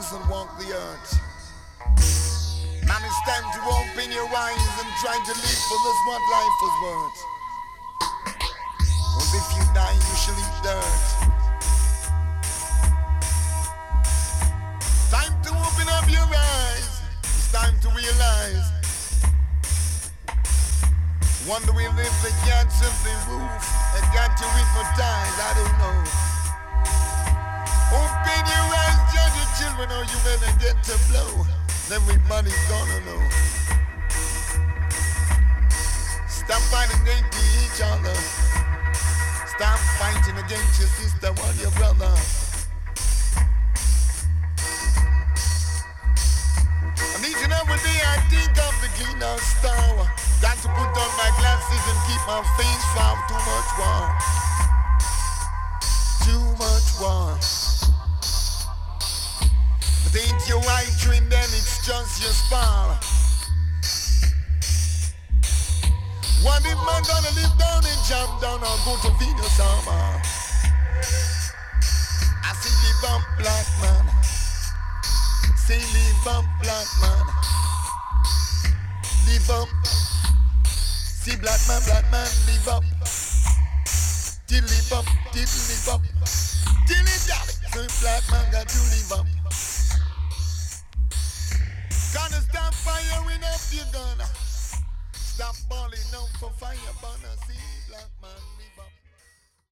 rise and walk the earth. Man, it's time to open your eyes and try to live for this what life was worth. Cause if you die, you shall eat dirt. Time to open up your eyes. It's time to realize. Wonder we live the cats of the roof and got to hypnotize, I don't know. Open your eyes, judge your children, or you better get to blow. Everybody's gonna know. Stop fighting against each other. Stop fighting against your sister or your brother. And each and every day I think of the cleaner star. Got to put on my glasses and keep my face from too much war. Too much war. But ain't your right trend, then it's just your spar. What if man gonna live down and jump down or go to Venus or Mars? I say live up black man. Say live up black man. Live up. See black man, live up. Till live up, till live up. Till live up. So black man got to live up. Gonna stop firing up your gun. Stop balling out for fire banners.